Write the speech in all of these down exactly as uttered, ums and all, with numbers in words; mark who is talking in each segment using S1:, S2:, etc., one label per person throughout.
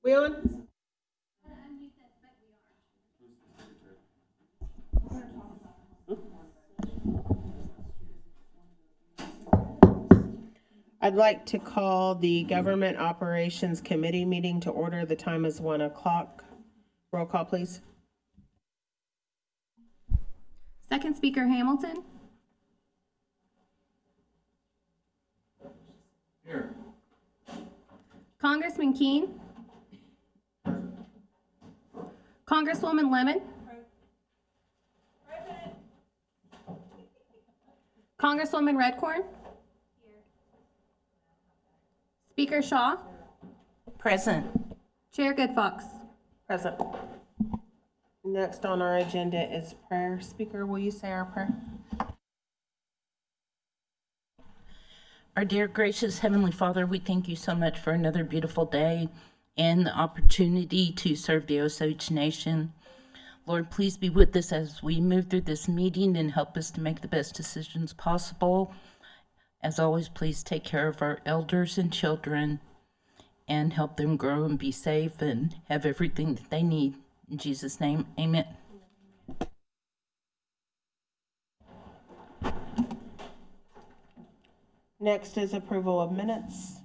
S1: We on? I'd like to call the Government Operations Committee meeting to order. The time is one o'clock. Roll call, please.
S2: Second Speaker Hamilton.
S3: Here.
S2: Congressman Keene. Congresswoman Lemon. Present. Congresswoman Redcorn. Here. Speaker Shaw.
S4: Present.
S2: Chair Goodfox.
S1: Present. Next on our agenda is prayer. Speaker, will you say our prayer?
S4: Our dear gracious Heavenly Father, we thank you so much for another beautiful day and the opportunity to serve the Osage Nation. Lord, please be with us as we move through this meeting and help us to make the best decisions possible. As always, please take care of our elders and children and help them grow and be safe and have everything that they need. In Jesus' name, amen.
S1: Next is approval of minutes.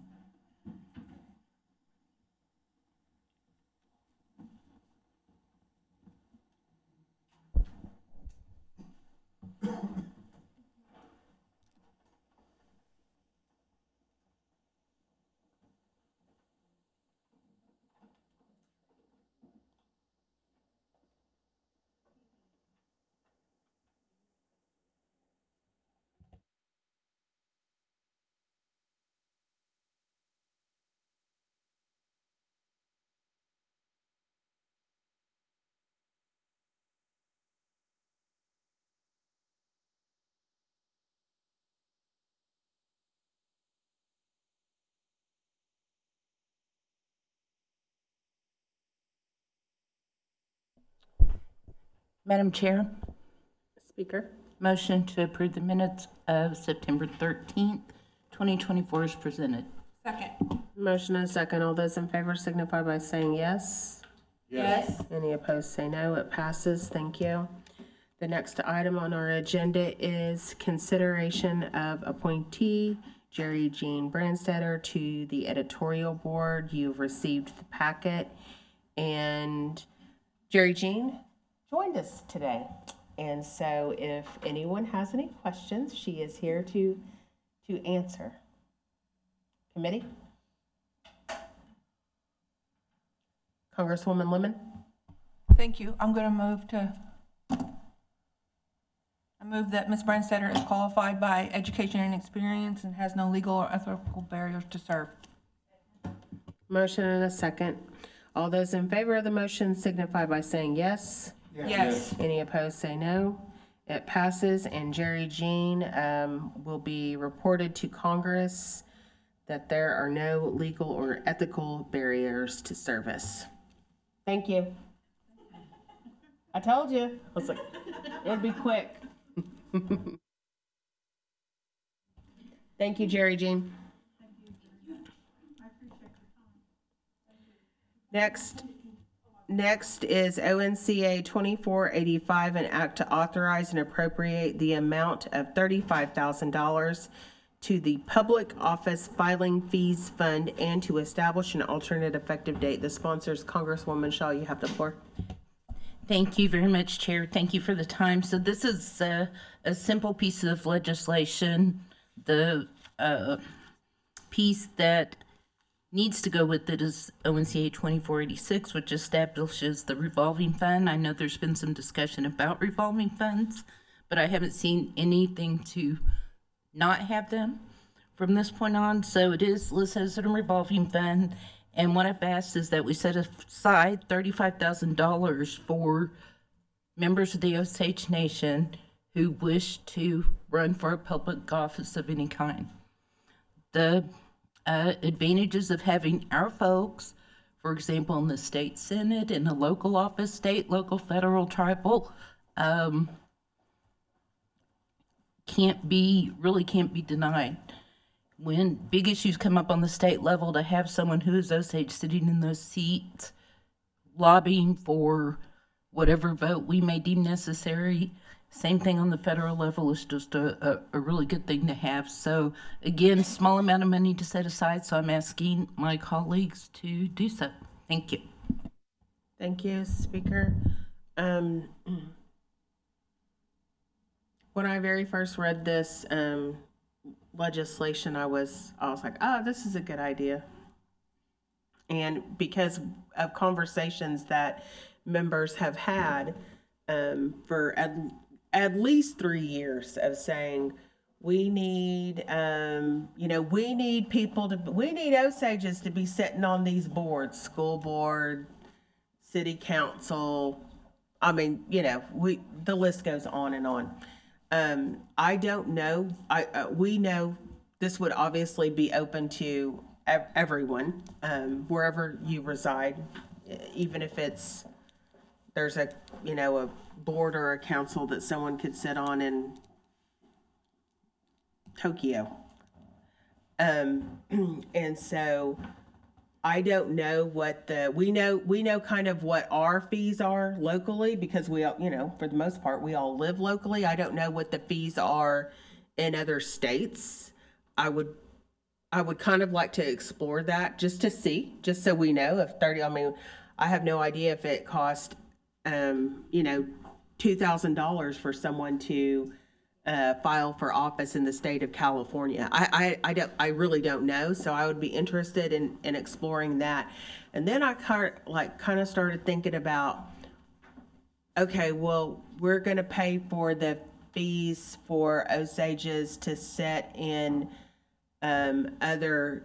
S4: Madam Chair,
S1: Speaker.
S4: motion to approve the minutes of September thirteenth, twenty twenty-four is presented.
S3: Second.
S1: Motion and second. All those in favor signify by saying yes.
S3: Yes.
S1: Any opposed say no. It passes. Thank you. The next item on our agenda is consideration of appointee Jerry Jean Brandstetter to the editorial board. You've received the packet, and Jerry Jean joined us today. And so if anyone has any questions, she is here to to answer. Committee? Congresswoman Lemon?
S5: Thank you. I'm going to move to, I move that Miz Brandstetter is qualified by education and experience and has no legal or ethical barriers to serve.
S1: Motion and a second. All those in favor of the motion signify by saying yes.
S5: Yes.
S1: Any opposed say no. It passes, and Jerry Jean um, will be reported to Congress that there are no legal or ethical barriers to service. Thank you. I told you. I was like, it'd be quick. Thank you, Jerry Jean. Next, next is O N C A twenty-four eighty-five, an act to authorize and appropriate the amount of thirty-five thousand dollars to the Public Office Filing Fees Fund and to establish an alternate effective date. The sponsors, Congresswoman Shaw, you have the floor.
S4: Thank you very much, Chair. Thank you for the time. So this is uh, a simple piece of legislation. The uh, piece that needs to go with it is O N C A twenty-four eighty-six, which establishes the revolving fund. I know there's been some discussion about revolving funds, but I haven't seen anything to not have them from this point on. So it is listed as a revolving fund. And what I've asked is that we set aside thirty-five thousand dollars for members of the Osage Nation who wish to run for a public office of any kind. The uh, advantages of having our folks, for example, in the state senate, in a local office, state, local, federal, tribal, um, can't be, really can't be denied. when big issues come up on the state level, to have someone who is Osage sitting in those seats lobbying for whatever vote we may deem necessary. Same thing on the federal level is just a, a, a really good thing to have. So again, small amount of money to set aside, so I'm asking my colleagues to do so. Thank you.
S1: Thank you, Speaker. Um, when I very first read this um, legislation, I was I was like, oh, this is a good idea. And because of conversations that members have had um, for at, at least three years of saying, we need, um, you know, we need people to, we need Osages to be sitting on these boards, school board, city council. I mean, you know, we, the list goes on and on. Um, I don't know. I, uh, we know this would obviously be open to ev- everyone, um, wherever you reside, even if it's, there's a, you know, a board or a council that someone could sit on in Tokyo. Um, and so I don't know what the, we know, we know kind of what our fees are locally because we all, you know, for the most part, we all live locally. I don't know what the fees are in other states. I would, I would kind of like to explore that just to see, just so we know if thirty, I mean, I have no idea if it cost, um, you know, two thousand dollars for someone to uh, file for office in the state of California. I, I, I don't, I really don't know. So I would be interested in, in exploring that. And then I kind of like kind of started thinking about, okay, well, we're going to pay for the fees for Osages to sit in um, other,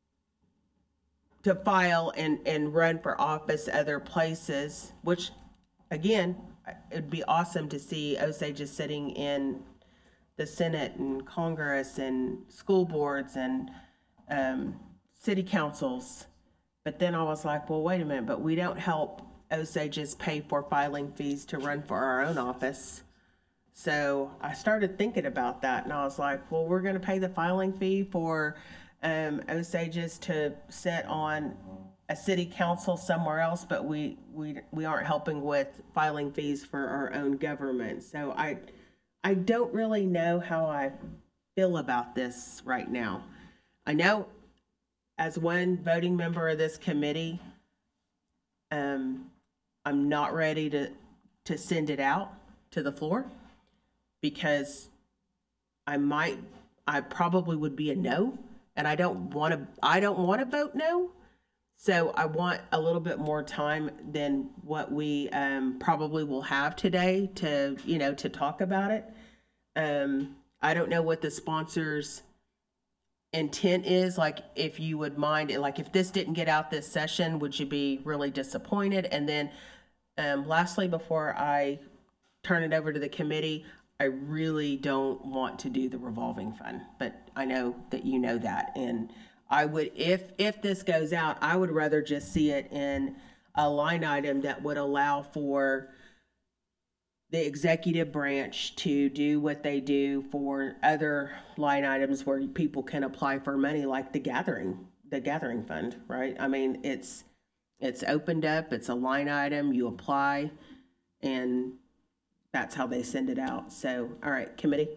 S1: to file and, and run for office other places, which again, it'd be awesome to see Osages sitting in the Senate and Congress and school boards and um, city councils. But then I was like, well, wait a minute, but we don't help Osages pay for filing fees to run for our own office. So I started thinking about that and I was like, well, we're going to pay the filing fee for um, Osages to sit on a city council somewhere else, but we, we, we aren't helping with filing fees for our own government. So I, I don't really know how I feel about this right now. I know as one voting member of this committee, um, I'm not ready to, to send it out to the floor because I might, I probably would be a no, and I don't want to, I don't want to vote no. So I want a little bit more time than what we um, probably will have today to, you know, to talk about it. Um, I don't know what the sponsor's intent is. Like, if you would mind, like, if this didn't get out this session, would you be really disappointed? And then um, lastly, before I turn it over to the committee, I really don't want to do the revolving fund, but I know that you know that. And I would, if, if this goes out, I would rather just see it in a line item that would allow for the executive branch to do what they do for other line items where people can apply for money, like the gathering, the gathering fund, right? I mean, it's, it's opened up, it's a line item, you apply, and that's how they send it out. So, all right, committee.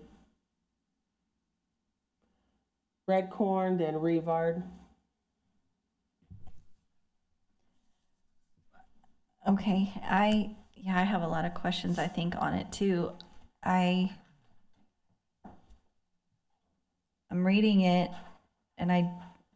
S1: Redcorn, then Revard.
S3: Okay, I, yeah, I have a lot of questions, I think, on it too. I, I'm reading it and I,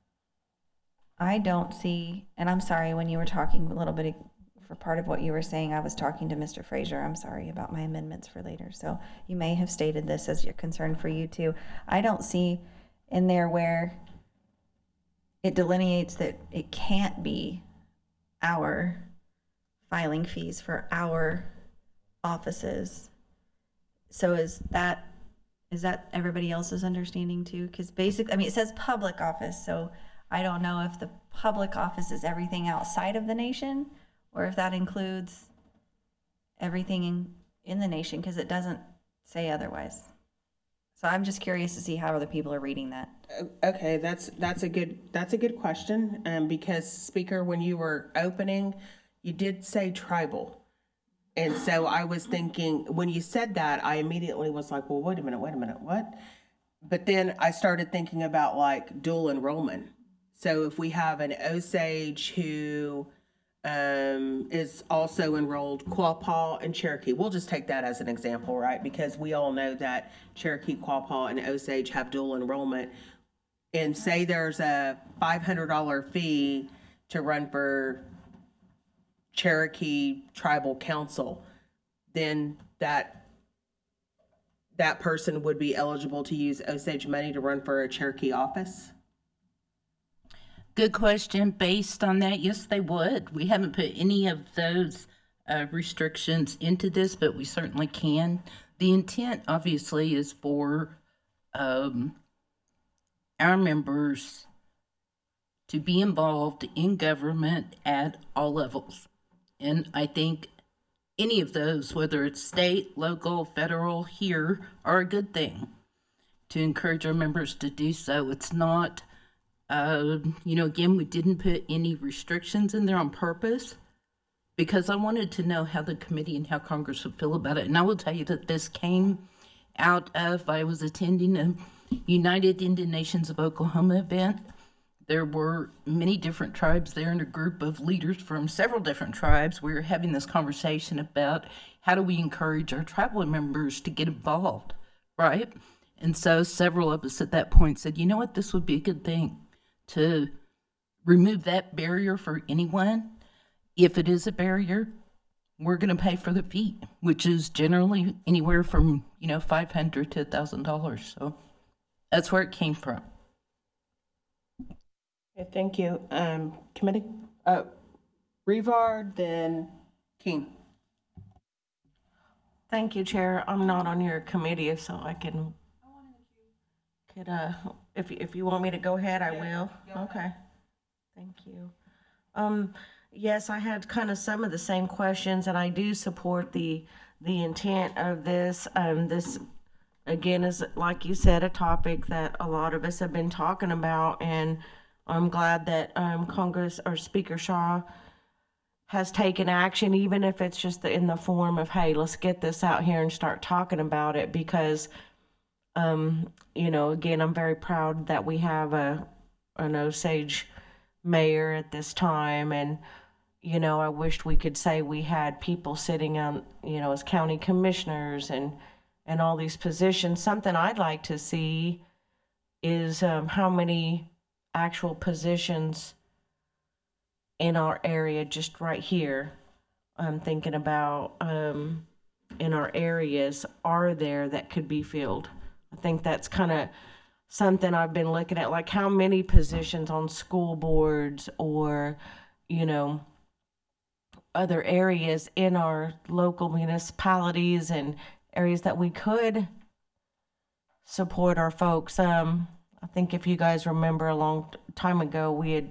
S3: I don't see, and I'm sorry, when you were talking a little bit, for part of what you were saying, I was talking to Mister Frazier. I'm sorry about my amendments for later. So you may have stated this as your concern for you too. I don't see in there where it delineates that it can't be our filing fees for our offices. So is that, is that everybody else's understanding too? Because basically, I mean, it says public office, so I don't know if the public office is everything outside of the nation or if that includes everything in, in the nation, because it doesn't say otherwise. So I'm just curious to see how other people are reading that.
S1: Okay, that's, that's a good, that's a good question, um, because Speaker, when you were opening, you did say tribal. And so I was thinking, when you said that, I immediately was like, well, wait a minute, wait a minute, what? But then I started thinking about like dual enrollment. So if we have an Osage who um, is also enrolled, Quapaw and Cherokee, we'll just take that as an example, right? Because we all know that Cherokee, Quapaw, and Osage have dual enrollment. And say there's a five hundred dollar fee to run for Cherokee Tribal Council, then that that person would be eligible to use Osage money to run for a Cherokee office?
S4: Good question. Based on that, yes, they would. We haven't put any of those uh, restrictions into this, but we certainly can. The intent, obviously, is for um, our members to be involved in government at all levels. And I think any of those, whether it's state, local, federal, here, are a good thing to encourage our members to do so. It's not, uh, you know, again, we didn't put any restrictions in there on purpose because I wanted to know how the committee and how Congress would feel about it. And I will tell you that this came out of, I was attending a United Indian Nations of Oklahoma event. There were many different tribes there and a group of leaders from several different tribes. We were having this conversation about how do we encourage our tribal members to get involved, right? And so several of us at that point said, you know what, this would be a good thing to remove that barrier for anyone. If it is a barrier, we're going to pay for the fee, which is generally anywhere from, you know, five hundred dollars to one thousand dollars. So that's where it came from.
S1: Okay, thank you. Um, committee, uh, Revard, then King.
S6: Thank you, Chair. I'm not on your committee, so I can, could, uh, if, if you want me to go ahead, I will. Okay. Thank you. Um, yes, I had kind of some of the same questions, and I do support the, the intent of this. Um, this, again, is, like you said, a topic that a lot of us have been talking about, and I'm glad that um, Congress or Speaker Shaw has taken action, even if it's just in the form of, hey, let's get this out here and start talking about it. Because, um, you know, again, I'm very proud that we have a an Osage mayor at this time. And, you know, I wished we could say we had people sitting on, you know, as county commissioners and, and all these positions. Something I'd like to see is um, how many actual positions in our area, just right here. I'm thinking about um, in our areas, are there that could be filled? I think that's kind of something I've been looking at, like how many positions on school boards or, you know, other areas in our local municipalities and areas that we could support our folks. Um, I think if you guys remember a long time ago, we had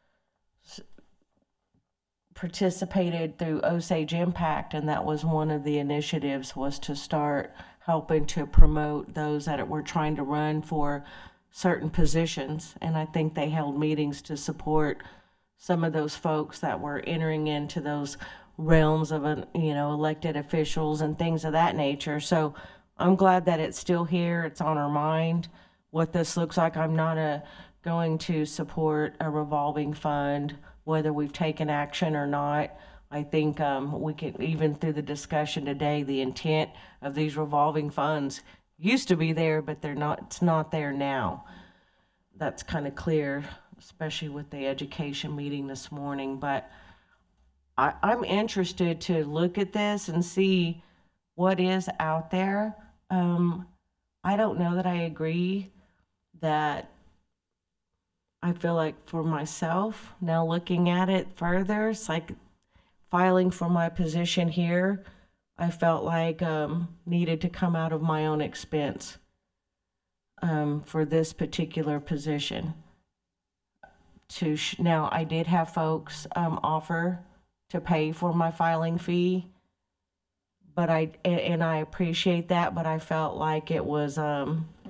S6: participated through Osage Impact, and that was one of the initiatives, was to start helping to promote those that were trying to run for certain positions. And I think they held meetings to support some of those folks that were entering into those realms of, you know, elected officials and things of that nature. So I'm glad that it's still here. It's on our mind what this looks like. I'm not a, going to support a revolving fund, whether we've taken action or not. I think um, we can, even through the discussion today, the intent of these revolving funds used to be there, but they're not, it's not there now. That's kind of clear, especially with the education meeting this morning. But I, I'm interested to look at this and see what is out there. Um, I don't know that I agree that I feel like for myself, now looking at it further, it's like filing for my position here, I felt like um, needed to come out of my own expense um, for this particular position. To sh- now, I did have folks um, offer to pay for my filing fee, but I and, and I appreciate that, but I felt like it was um,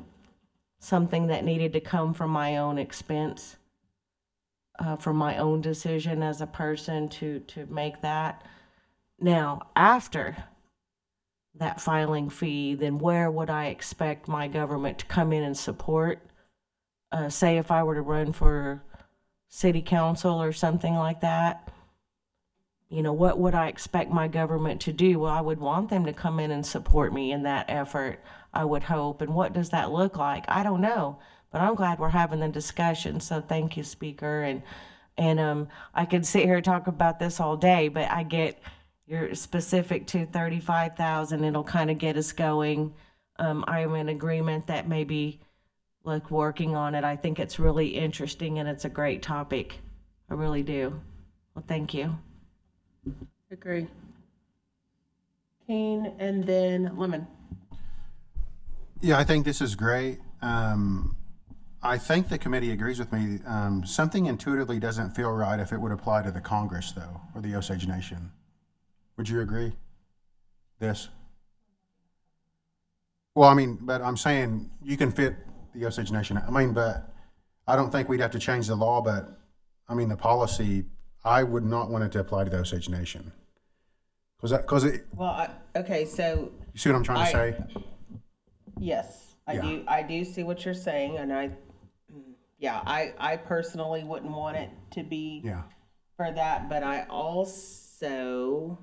S6: something that needed to come from my own expense, uh, from my own decision as a person to, to make that. Now, after that filing fee, then where would I expect my government to come in and support? Uh, say if I were to run for city council or something like that, you know, what would I expect my government to do? Well, I would want them to come in and support me in that effort, I would hope. And what does that look like? I don't know, but I'm glad we're having the discussion. So thank you, Speaker. And, and um, I could sit here and talk about this all day, but I get you're specific to thirty-five thousand. It'll kind of get us going. Um, I am in agreement that maybe like working on it. I think it's really interesting and it's a great topic. I really do. Well, thank you.
S1: Agree. Kane and then Lemon.
S7: Yeah, I think this is great. Um, I think the committee agrees with me. Um, something intuitively doesn't feel right if it would apply to the Congress, though, or the Osage Nation. Would you agree? This? Well, I mean, but I'm saying you can fit the Osage Nation. I mean, but I don't think we'd have to change the law, but I mean, the policy, I would not want it to apply to the Osage Nation. Cause that, cause it,
S1: Well, I, okay, so
S7: you see what I'm trying to
S1: I-
S7: say?
S1: yes, I
S7: Yeah.
S1: do. I do see what you're saying, and I, yeah, I, I personally wouldn't want it to be
S7: Yeah.
S1: for that, but I also,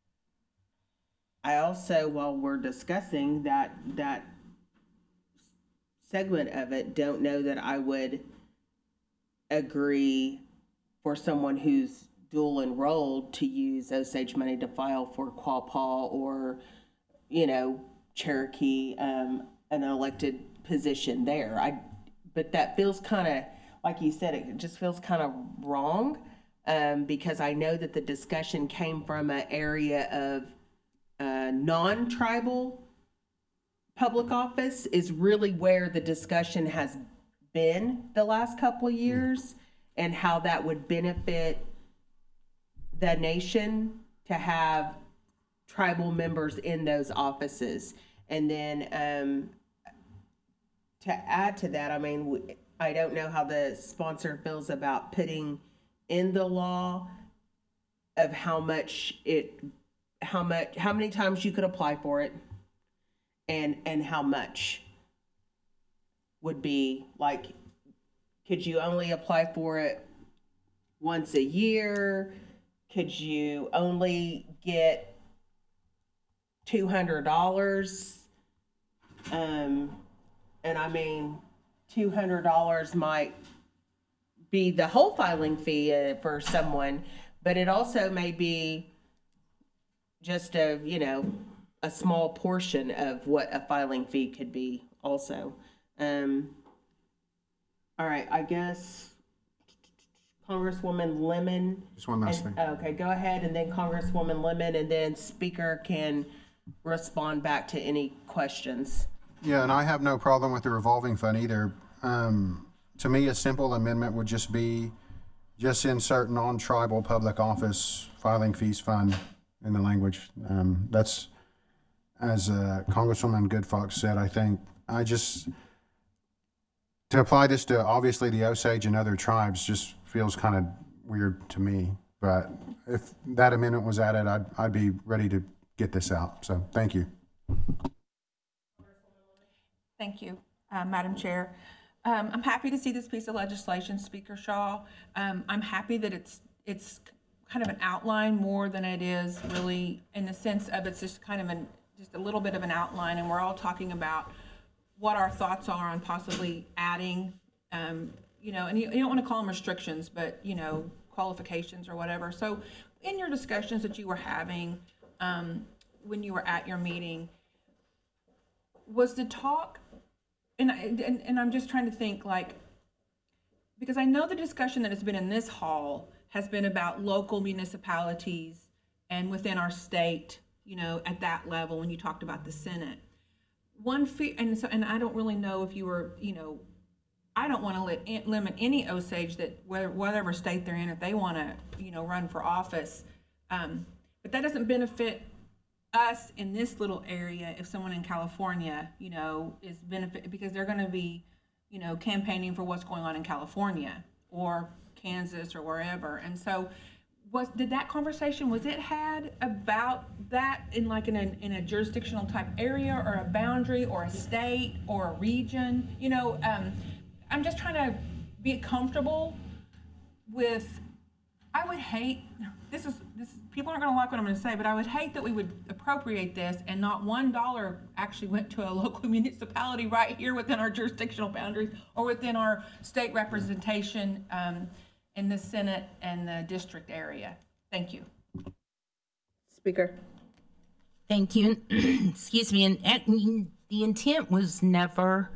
S1: I also, while we're discussing that that segment of it, don't know that I would agree for someone who's dual enrolled to use Osage money to file for Quapaw or, you know, Cherokee, um, an elected position there. I, but that feels kind of, like you said, it just feels kind of wrong, um, because I know that the discussion came from an area of uh, non-tribal public office is really where the discussion has been the last couple of years, and how that would benefit the nation to have tribal members in those offices. And then um, to add to that, I mean, w- I don't know how the sponsor feels about putting in the law of how much it, how much, how many times you could apply for it, and and how much would be, like, could you only apply for it once a year? Could you only get two hundred dollars? Um, and I mean, two hundred dollars might be the whole filing fee uh, for someone, but it also may be just a, you know, a small portion of what a filing fee could be also. Um, all right, I guess Congresswoman Lemon.
S7: Just one last
S1: and-
S7: thing.
S1: Okay, go ahead, and then Congresswoman Lemon, and then Speaker can respond back to any questions.
S7: Yeah, and I have no problem with the revolving fund either. Um, to me, a simple amendment would just be just insert non-tribal public office filing fees fund in the language. Um, that's, as uh, Congresswoman Goodfox said, I think, I just, to apply this to obviously the Osage and other tribes just feels kind of weird to me. But if that amendment was added, I'd, I'd be ready to get this out. So thank you.
S5: Thank you, uh, Madam Chair. Um, I'm happy to see this piece of legislation, Speaker Shaw. Um, I'm happy that it's it's kind of an outline more than it is really in the sense of it's just kind of an just a little bit of an outline, and we're all talking about what our thoughts are on possibly adding, um, you know, and you, you don't want to call them restrictions, but you know, qualifications or whatever. So, in your discussions that you were having um, when you were at your meeting, was the talk? And, I, and and I'm just trying to think, like, because I know the discussion that has been in this hall has been about local municipalities and within our state, you know, at that level when you talked about the Senate. One fe- and so and I don't really know if you were, you know, I don't want to let, limit any Osage that whether whatever state they're in, if they want to, you know, run for office, um, but that doesn't benefit us in this little area if someone in California, you know, is benefit because they're going to be you know, campaigning for what's going on in California or Kansas or wherever. And so was, did that conversation, was it had about that in like in a, in a jurisdictional type area or a boundary or a state or a region? You know, um, I'm just trying to be comfortable with, I would hate, this is, this, people aren't gonna like what I'm gonna say, but I would hate that we would appropriate this and not one dollar actually went to a local municipality right here within our jurisdictional boundaries or within our state representation, um, in the Senate and the district area. Thank you.
S1: Speaker.
S4: Thank you. Excuse me. And, and the intent was never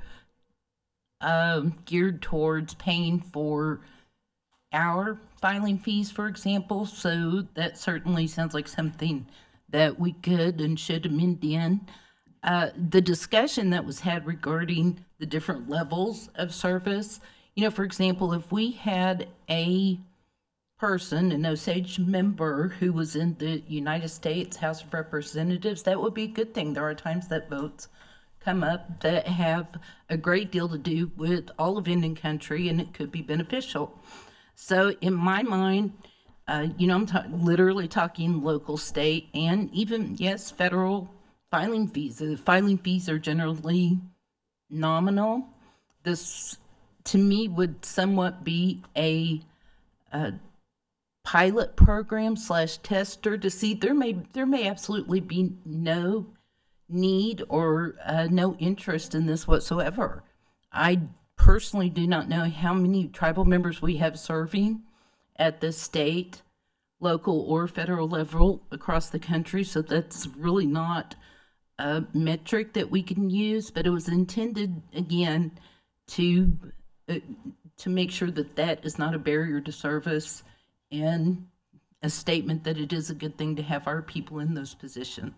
S4: um, geared towards paying for our filing fees, for example. So that certainly sounds like something that we could and should amend in. Uh, the discussion that was had regarding the different levels of service, you know, for example, if we had a person, an Osage member who was in the United States House of Representatives, that would be a good thing. There are times that votes come up that have a great deal to do with all of Indian country, and it could be beneficial. So in my mind, uh, you know, I'm ta- literally talking local, state, and even, yes, federal filing fees. The filing fees are generally nominal. This, to me, would somewhat be a, a pilot program slash tester to see there may there may absolutely be no need or uh, no interest in this whatsoever. I personally do not know how many tribal members we have serving at the state, local, or federal level across the country, so that's really not a metric that we can use, but it was intended, again, to uh, to make sure that that is not a barrier to service and a statement that it is a good thing to have our people in those positions.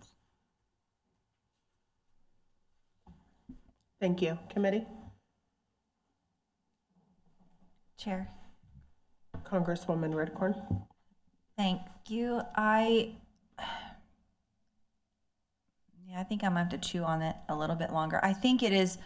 S1: Thank you. Committee?
S3: Chair.
S1: Congresswoman Redcorn.
S3: Thank you. I, yeah, I think I'm gonna have to chew on it a little bit longer. I think it is,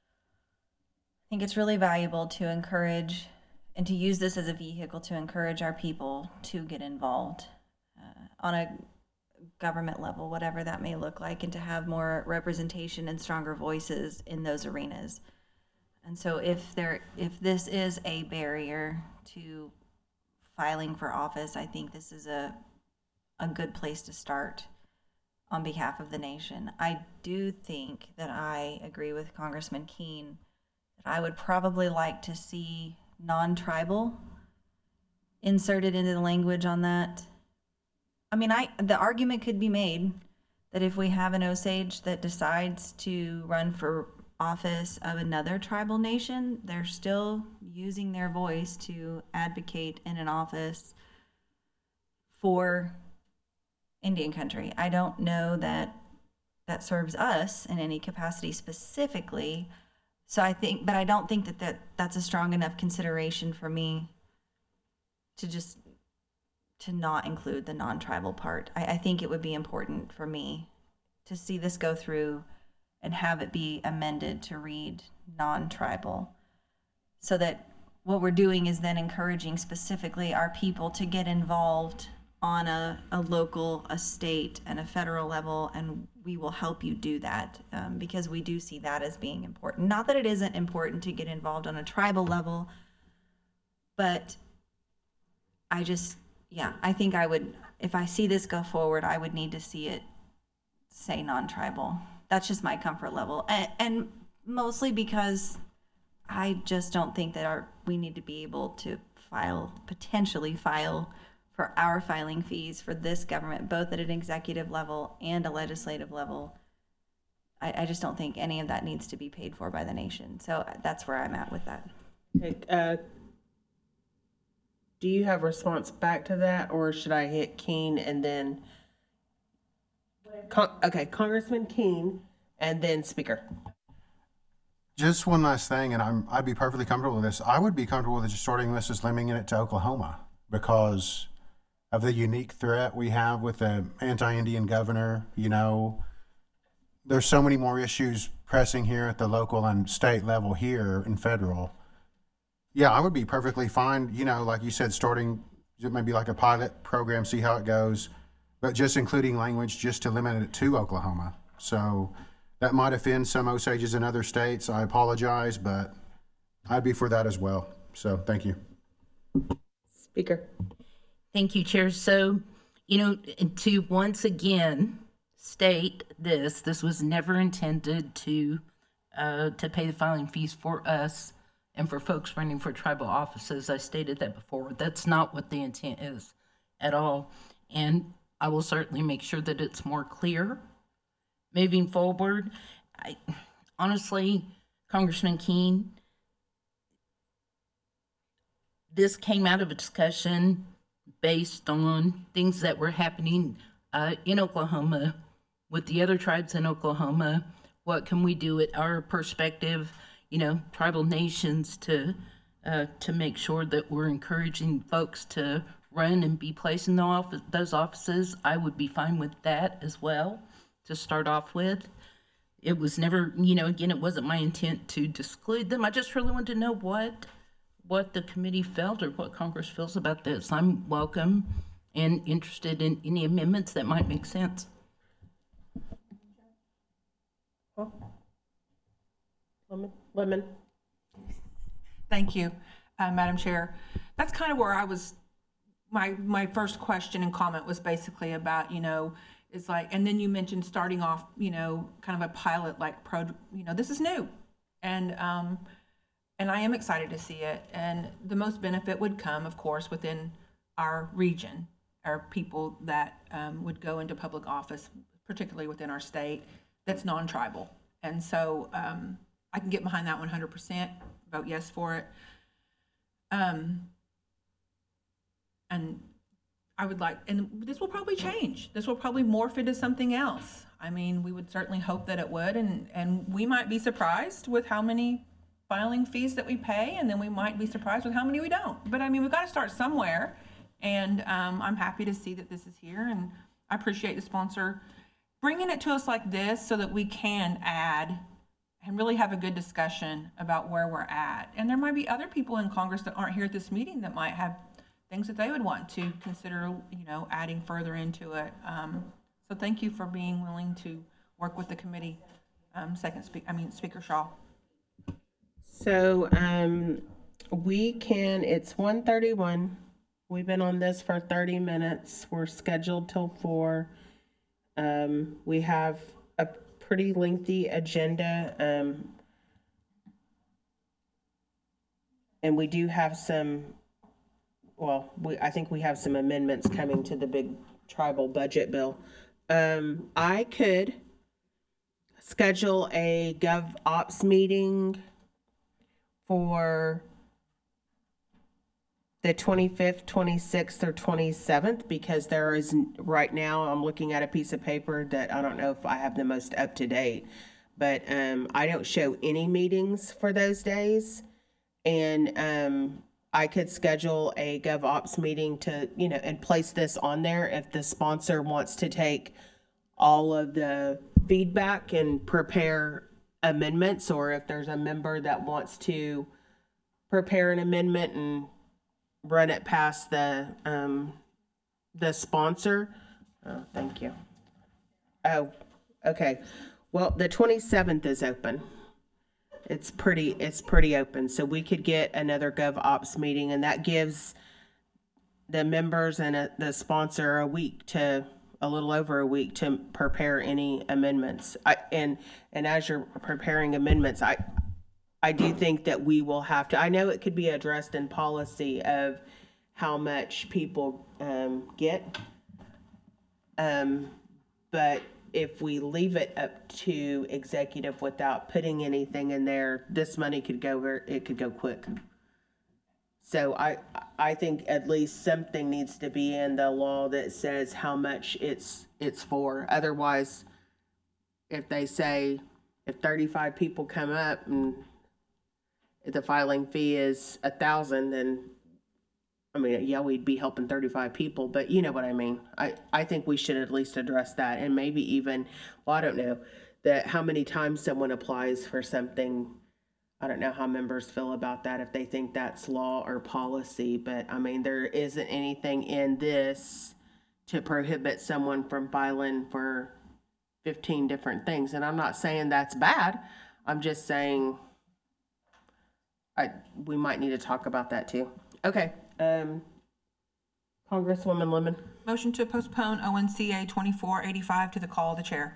S3: I think it's really valuable to encourage and to use this as a vehicle to encourage our people to get involved uh, on a government level, whatever that may look like, and to have more representation and stronger voices in those arenas. And so if there, if this is a barrier to filing for office, I think this is a a good place to start on behalf of the nation. I do think that I agree with Congressman Keene that I would probably like to see non-tribal inserted into the language on that. I mean, I the argument could be made that if we have an Osage that decides to run for office of another tribal nation, they're still using their voice to advocate in an office for Indian country. I don't know that that serves us in any capacity specifically. So I think, but I don't think that, that that's a strong enough consideration for me to just, to not include the non-tribal part. I, I think it would be important for me to see this go through and have it be amended to read non-tribal, so that what we're doing is then encouraging specifically our people to get involved on a, a local, a state, and a federal level, and we will help you do that um, because we do see that as being important. Not that it isn't important to get involved on a tribal level, but I just, yeah, I think I would, if I see this go forward, I would need to see it say non-tribal. That's just my comfort level. And, and mostly because I just don't think that our, we need to be able to file, potentially file for our filing fees for this government, both at an executive level and a legislative level. I, I just don't think any of that needs to be paid for by the nation. So that's where I'm at with that.
S1: Okay, uh, do you have a response back to that, or should I hit Keene and then? Con- okay, Congressman Keene and then Speaker.
S7: Just one last thing, and I'm, I'd be perfectly comfortable with this. I would be comfortable with just sorting this as limiting it to Oklahoma because of the unique threat we have with the anti-Indian governor. You know, there's so many more issues pressing here at the local and state level here and federal. Yeah, I would be perfectly fine, you know, like you said, starting maybe like a pilot program, see how it goes, but just including language just to limit it to Oklahoma. So that might offend some Osages in other states. I apologize, but I'd be for that as well. So thank you.
S1: Speaker.
S4: Thank you, Chair. So, you know, to once again state this, this was never intended to, uh, to pay the filing fees for us and for folks running for tribal offices. I stated that before. That's not what the intent is at all. And I will certainly make sure that it's more clear moving forward. I, honestly, Congressman Keene, this came out of a discussion based on things that were happening uh, in Oklahoma with the other tribes in Oklahoma. What can we do at our perspective, you know, tribal nations, to uh, to make sure that we're encouraging folks to run and be placed in the office, those offices? I would be fine with that as well to start off with. It was never, you know, again, it wasn't my intent to disclude them. I just really wanted to know what what the committee felt or what Congress feels about this. I'm welcome and interested in any amendments that might make sense.
S1: Lemon. Lemon.
S5: Thank you, uh, Madam Chair. That's kind of where I was, my, my first question and comment was basically about, you know, is like, and then you mentioned starting off, you know, kind of a pilot like pro, you know, this is new. And, um, and I am excited to see it. And the most benefit would come, of course, within our region, our people that um, would go into public office, particularly within our state, that's non-tribal. And so um, I can get behind that one hundred percent, vote yes for it. Um, and I would like, and this will probably change. This will probably morph into something else. I mean, we would certainly hope that it would, and, and we might be surprised with how many filing fees that we pay, and then we might be surprised with how many we don't. But I mean, we've got to start somewhere, and um, I'm happy to see that this is here, and I appreciate the sponsor bringing it to us like this so that we can add and really have a good discussion about where we're at. And there might be other people in Congress that aren't here at this meeting that might have things that they would want to consider, you know, adding further into it. Um, so thank you for being willing to work with the committee. Um, second speak, I mean, Speaker Shaw.
S1: So, um, we can, it's one thirty-one. We've been on this for thirty minutes. We're scheduled till four. Um, we have a pretty lengthy agenda. Um, and we do have some, well, we, I think we have some amendments coming to the big tribal budget bill. Um, I could schedule a Gov Ops meeting for the twenty-fifth, twenty-sixth, or twenty-seventh, because there is, right now, I'm looking at a piece of paper that I don't know if I have the most up-to-date, but um, I don't show any meetings for those days. And um, I could schedule a Gov Ops meeting to, you know, and place this on there if the sponsor wants to take all of the feedback and prepare amendments, or if there's a member that wants to prepare an amendment and run it past the um, the sponsor. Oh, thank you. Oh, okay. Well, the twenty-seventh is open. It's pretty, it's pretty open. So we could get another Gov Ops meeting, and that gives the members and a, the sponsor a week to, a little over a week to prepare any amendments. I, and, and as you're preparing amendments, I, I do think that we will have to, I know it could be addressed in policy of how much people um, get. Um, but if we leave it up to executive without putting anything in there, this money could go, ver- it could go quick. So I, I think at least something needs to be in the law that says how much it's, it's for. Otherwise, if they say, if thirty-five people come up and if the filing fee is a thousand, then, I mean, yeah, we'd be helping thirty-five people, but you know what I mean. I, I think we should at least address that, and maybe even, well, I don't know. that how many times someone applies for something. I don't know how members feel about that, if they think that's law or policy, but I mean, there isn't anything in this to prohibit someone from filing for fifteen different things. And I'm not saying that's bad. I'm just saying I, we might need to talk about that too. Okay, um, Congresswoman Lemon.
S5: Motion to postpone O N C A twenty-four eighty-five to the call of the chair.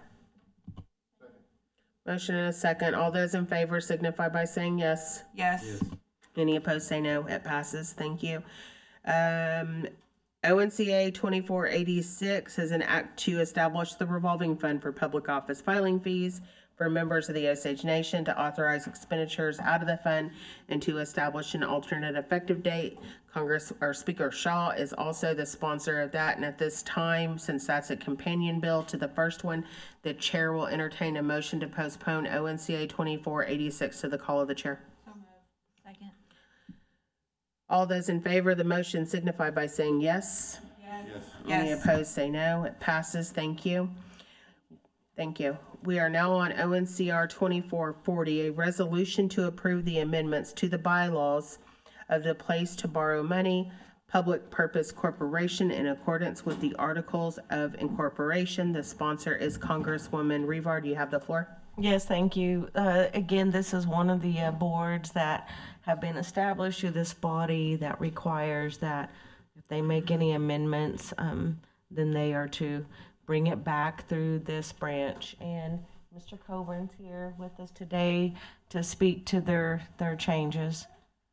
S1: Motion and a second. All those in favor signify by saying yes.
S5: Yes.
S1: Any opposed say no. It passes. Thank you. Um, O N C A twenty-four eighty-six is an act to establish the revolving fund for public office filing fees for members of the Osage Nation, to authorize expenditures out of the fund, and to establish an alternate effective date. Congress, or Speaker Shaw is also the sponsor of that, and at this time, since that's a companion bill to the first one, the chair will entertain a motion to postpone O N C A twenty-four eighty-six to the call of the chair.
S3: Second.
S1: All those in favor of the motion signify by saying yes. Any
S5: Yes.
S1: opposed, say no. It passes. Thank you. Thank you. We are now on O N C R twenty-four forty, a resolution to approve the amendments to the bylaws of the Place to Borrow Money Public Purpose Corporation in accordance with the Articles of Incorporation. The sponsor is Congresswoman Rivard. You have the floor.
S6: Yes, thank you. Uh, again, this is one of the uh, boards that have been established through this body that requires that if they make any amendments, um, then they are to bring it back through this branch. And Mister Coburn's here with us today to speak to their, their changes.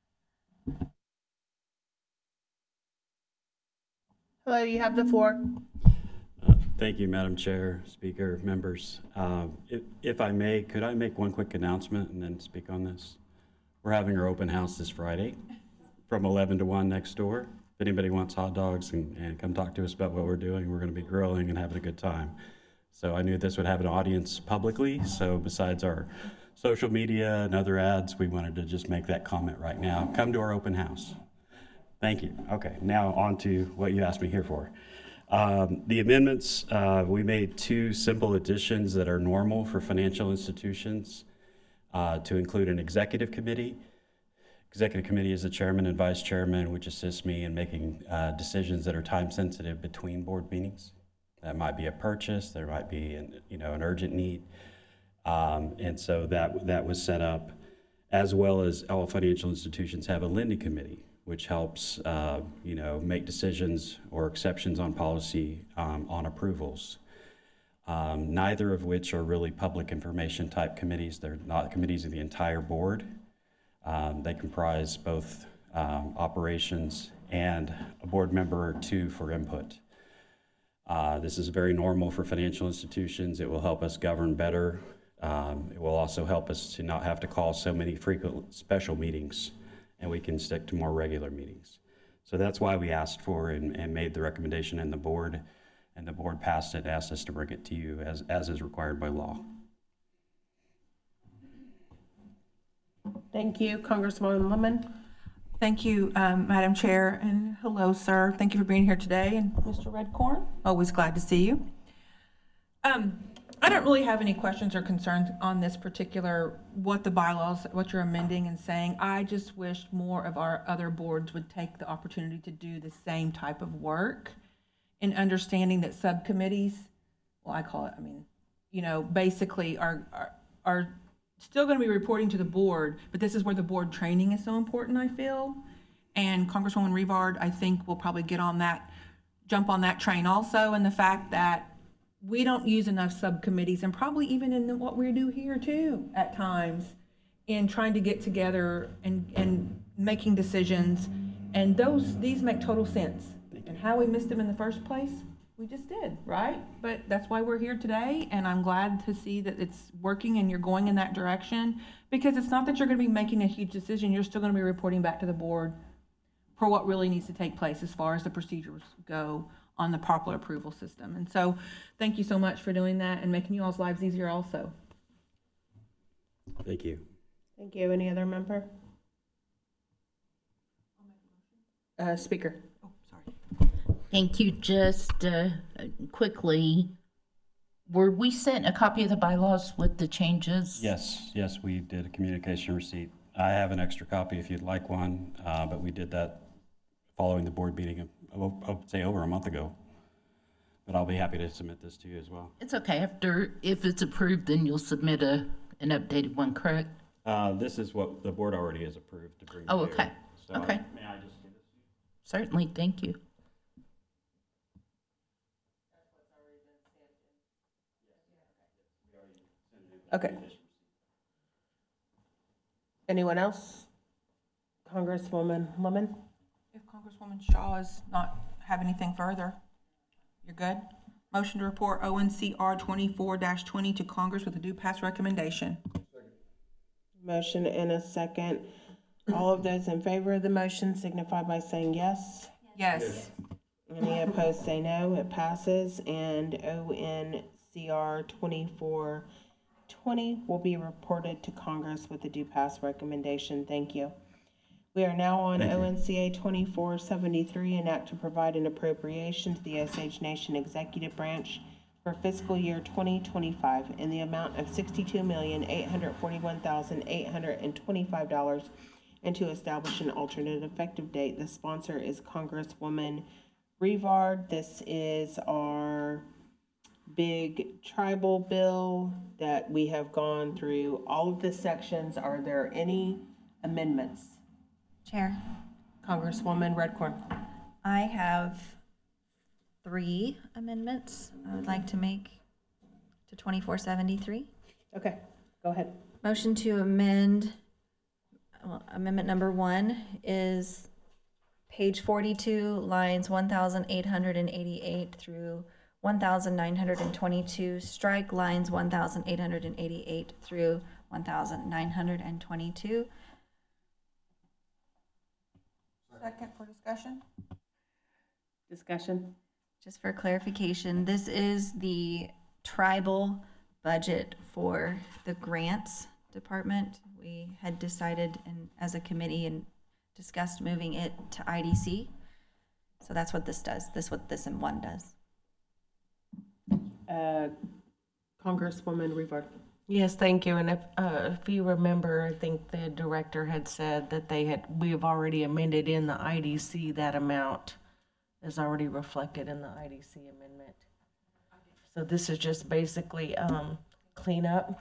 S1: Hello, you have the floor.
S8: Uh, Thank you, Madam Chair, Speaker, members. Um, If if I may, could I make one quick announcement and then speak on this? We're having our open house this Friday from eleven to one next door. If anybody wants hot dogs and, and come talk to us about what we're doing, we're going to be grilling and having a good time. So I knew this would have an audience publicly, so besides our social media and other ads, we wanted to just make that comment right now. Come to our open house. Thank you. Okay, now on to what you asked me here for. Um, the amendments, uh, we made two simple additions that are normal for financial institutions uh, to include an executive committee. Executive committee is the chairman and vice chairman, which assists me in making uh, decisions that are time sensitive between board meetings. That might be a purchase, there might be an, you know, an urgent need. Um, and so that, that was set up, as well as all financial institutions have a lending committee, which helps, uh, you know, make decisions or exceptions on policy um, on approvals. Um, neither of which are really public information type committees. They're not committees of the entire board. Um, they comprise both um, operations and a board member or two for input. Uh, this is very normal for financial institutions. It will help us govern better. Um, it will also help us to not have to call so many frequent special meetings, and we can stick to more regular meetings. So that's why we asked for and, and made the recommendation in the board, and the board passed it, asked us to bring it to you as, as is required by law.
S1: Thank you, Congresswoman Lemon.
S5: Thank you, um, Madam Chair, and hello, sir. Thank you for being here today, and Mister Redcorn, always glad to see you. Um, I don't really have any questions or concerns on this particular, what the bylaws, what you're amending and saying. I just wish more of our other boards would take the opportunity to do the same type of work in understanding that subcommittees, well, I call it, I mean, you know, basically are, are, are still going to be reporting to the board, but this is where the board training is so important, I feel. And Congresswoman Rivard, I think, will probably get on that, jump on that train also, and the fact that we don't use enough subcommittees, and probably even in what we do here too, at times, in trying to get together and, and making decisions. And those, these make total sense. And how we missed them in the first place, we just did, right? But that's why we're here today, and I'm glad to see that it's working and you're going in that direction, because it's not that you're gonna be making a huge decision, you're still gonna be reporting back to the board for what really needs to take place as far as the procedures go on the popular approval system. And so thank you so much for doing that and making you all's lives easier also.
S8: Thank you.
S1: Thank you. Any other member? Uh, speaker.
S5: Oh, sorry.
S4: Thank you. Just uh, quickly, Were we sent a copy of the bylaws with the changes?
S8: Yes, yes, we did a communication receipt. I have an extra copy if you'd like one, uh, but we did that following the board meeting, of- I would say over a month ago. But I'll be happy to submit this to you as well.
S4: It's okay. After, if it's approved, then you'll submit a, an updated one, correct?
S8: Uh, This is what the board already has approved to bring.
S4: Oh,
S8: to you.
S4: okay.
S8: So I-
S4: Okay.
S8: May I just give this?
S4: Certainly, thank you.
S1: Okay. Anyone else? Congresswoman Lemon?
S5: If Congresswoman Shaw is not have anything further, you're good? Motion to report O N C R twenty-four twenty to Congress with a due pass recommendation.
S1: Motion and a second. All of those in favor of the motion signify by saying yes.
S5: Yes.
S1: Any opposed, say no. It passes, and O N C R twenty-four twenty will be reported to Congress with a due pass recommendation. Thank you. We are now on
S8: Thank you.
S1: O N C A twenty-four seventy-three, an act to provide an appropriation to the Osage Nation Executive Branch for fiscal year twenty twenty-five in the amount of sixty-two million, eight hundred forty-one thousand, eight hundred twenty-five dollars and to establish an alternate effective date. The sponsor is Congresswoman Rivard. This is our big tribal bill that we have gone through all of the sections. Are there any amendments?
S3: Chair,
S1: Congresswoman Redcorn.
S3: I have three amendments I would like to make to twenty-four seventy-three.
S1: Okay, go ahead.
S3: Motion to amend, well, amendment number one is page forty-two, lines one thousand eight hundred eighty-eight through one thousand nine hundred twenty-two, strike lines one thousand eight hundred eighty-eight through one thousand nine hundred twenty-two.
S5: Second for discussion?
S1: Discussion?
S3: Just for clarification, this is the tribal budget for the grants department. We had decided and as a committee and discussed moving it to I D C. So that's what this does. This what this and one does.
S1: Uh, Congresswoman Rivard.
S6: Yes, thank you. And if, uh, if you remember, I think the director had said that they had, we have already amended in the I D C, that amount is already reflected in the I D C amendment. So this is just basically, um, cleanup.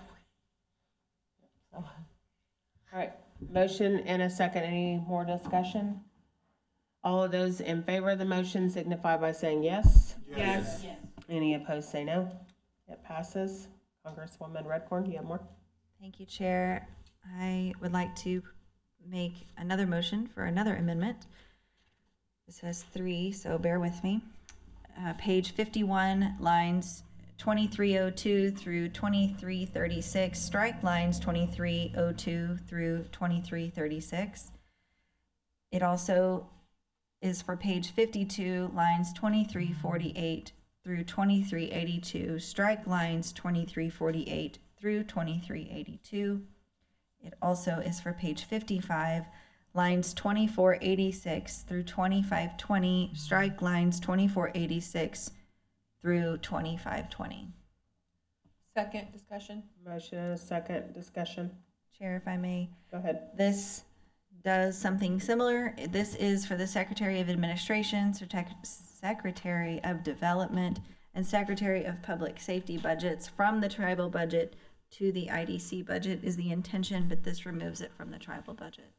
S1: All right, motion and a second. Any more discussion? All of those in favor of the motion signify by saying yes.
S5: Yes.
S1: Any opposed, say no. It passes. Congresswoman Redcorn, you have more?
S3: Thank you, Chair. I would like to make another motion for another amendment. This has three, so bear with me. Uh, page fifty-one, lines twenty-three oh two through twenty-three thirty-six, strike lines twenty-three oh two through twenty-three thirty-six. It also is for page fifty-two, lines twenty-three forty-eight through twenty-three eighty-two, strike lines twenty-three forty-eight through twenty-three eighty-two. It also is for page fifty-five, lines twenty-four eighty-six through twenty-five twenty, strike lines twenty-four eighty-six through twenty-five twenty.
S5: Second discussion?
S1: Motion and a second. Discussion.
S3: Chair, if I may,
S1: Go ahead.
S3: this does something similar. This is for the Secretary of Administration, Secret- Secretary of Development, and Secretary of Public Safety budgets from the tribal budget to the I D C budget is the intention, but this removes it from the tribal budget.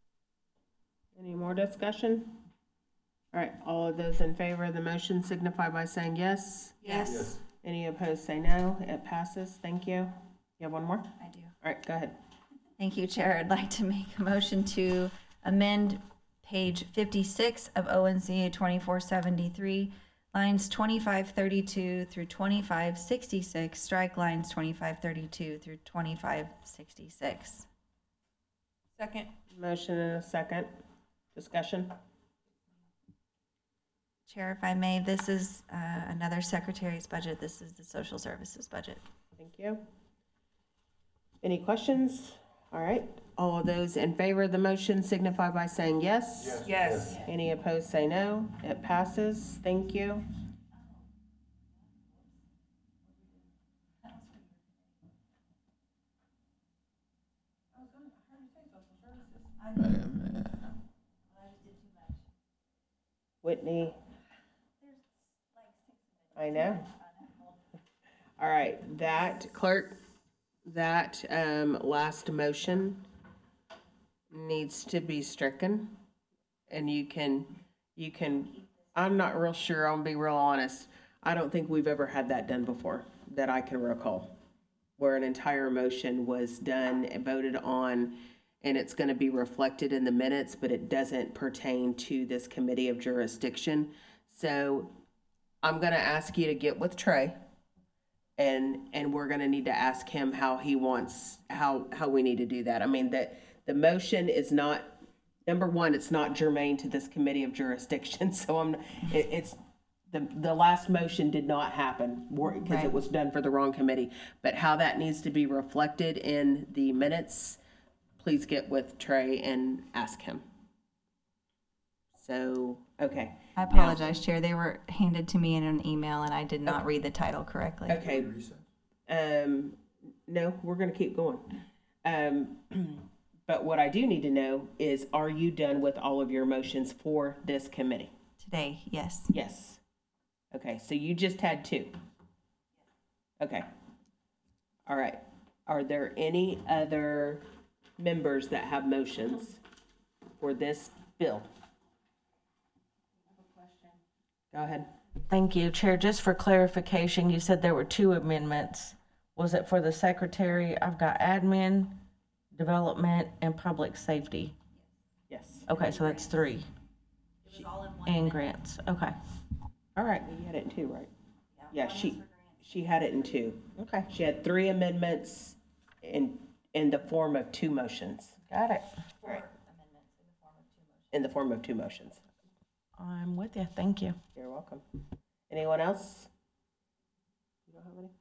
S1: Any more discussion? All right, all of those in favor of the motion signify by saying yes.
S3: Yes.
S1: Any opposed, say no. It passes. Thank you. You have one more?
S3: I do.
S1: All right, go ahead.
S3: Thank you, Chair. I'd like to make a motion to amend page fifty-six of O N C A twenty-four seventy-three, lines twenty-five thirty-two through twenty-five sixty-six, strike lines twenty-five thirty-two through twenty-five sixty-six.
S5: Second?
S1: Motion and a second. Discussion.
S3: Chair, if I may, this is uh, another secretary's budget. This is the social services budget.
S1: Thank you. Any questions? All right, all of those in favor of the motion signify by saying yes.
S5: Yes.
S1: Any opposed, say no. It passes. Thank you. Whitney. I know. All right, that clerk, that um, last motion needs to be stricken. And you can, you can, I'm not real sure, I'll be real honest. I don't think we've ever had that done before, that I can recall, where an entire motion was done and voted on, and it's gonna be reflected in the minutes, but it doesn't pertain to this committee of jurisdiction. So I'm gonna ask you to get with Trey, and, and we're gonna need to ask him how he wants, how, how we need to do that. I mean, that, the motion is not, number one, it's not germane to this committee of jurisdiction, so I'm, it, it's, the, the last motion did not happen, because
S3: Right.
S1: it was done for the wrong committee. But how that needs to be reflected in the minutes, please get with Trey and ask him. So, okay.
S3: I apologize, Chair. They were handed to me in an email and I did not read the title correctly.
S1: Okay. Um, no, we're gonna keep going. Um, but what I do need to know is, are you done with all of your motions for this committee?
S3: Today, yes.
S1: Yes. Okay, so you just had two. Okay. All right. Are there any other members that have motions for this bill? Go ahead.
S6: Thank you, Chair. Just for clarification, you said there were two amendments. Was it for the secretary? I've got admin, development, and public safety.
S1: Yes.
S6: Okay, so that's three. And grants, okay. All right,
S1: You had it in two, right? Yeah, she, she had it in two.
S6: okay,
S1: She had three amendments in, in the form of two motions,
S6: got it.
S1: in the form of two motions.
S6: I'm with you, thank you.
S1: You're welcome. Anyone else? You don't have any?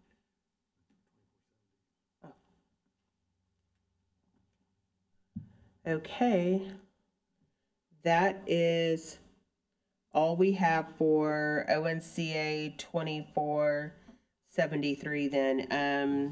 S1: Oh. Okay. That is all we have for O N C A twenty-four seventy-three then. Um,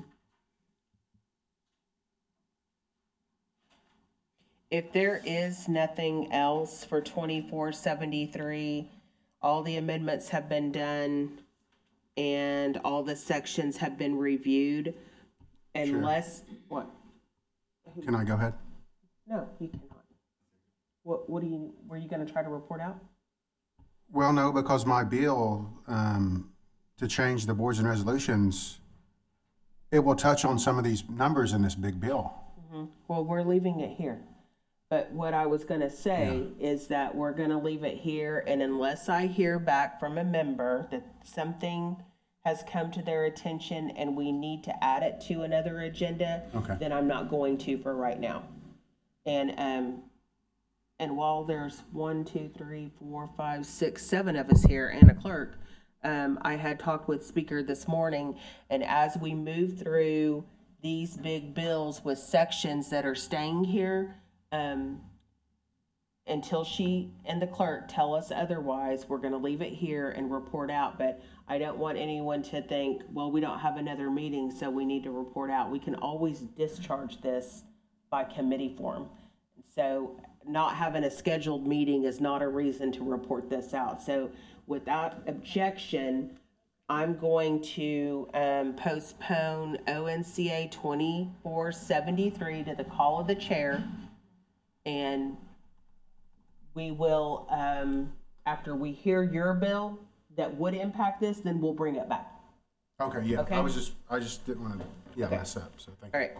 S1: if there is nothing else for twenty-four seventy-three, all the amendments have been done and all the sections have been reviewed. Unless, what?
S7: Can I go ahead?
S1: No, you cannot. What, what do you, were you gonna try to report out?
S7: Well, no, because my bill, um, to change the boards and resolutions, it will touch on some of these numbers in this big bill.
S1: Well, we're leaving it here. But what I was gonna say is that we're gonna leave it here, and unless I hear back from a member that something has come to their attention and we need to add it to another agenda,
S7: Okay.
S1: then I'm not going to for right now. And, um, and while there's one, two, three, four, five, six, seven of us here and a clerk, um, I had talked with Speaker this morning, and as we move through these big bills with sections that are staying here, um, until she and the clerk tell us otherwise, we're gonna leave it here and report out. But I don't want anyone to think, well, we don't have another meeting, so we need to report out. We can always discharge this by committee form. So not having a scheduled meeting is not a reason to report this out. So without objection, I'm going to um, postpone O N C A twenty-four seventy-three to the call of the chair. And we will, um, after we hear your bill that would impact this, then we'll bring it back.
S7: Okay, yeah,
S1: Okay.
S7: I was just, I just didn't want to, yeah,
S1: Okay.
S7: mess up, so thank
S1: All
S7: you.
S1: right.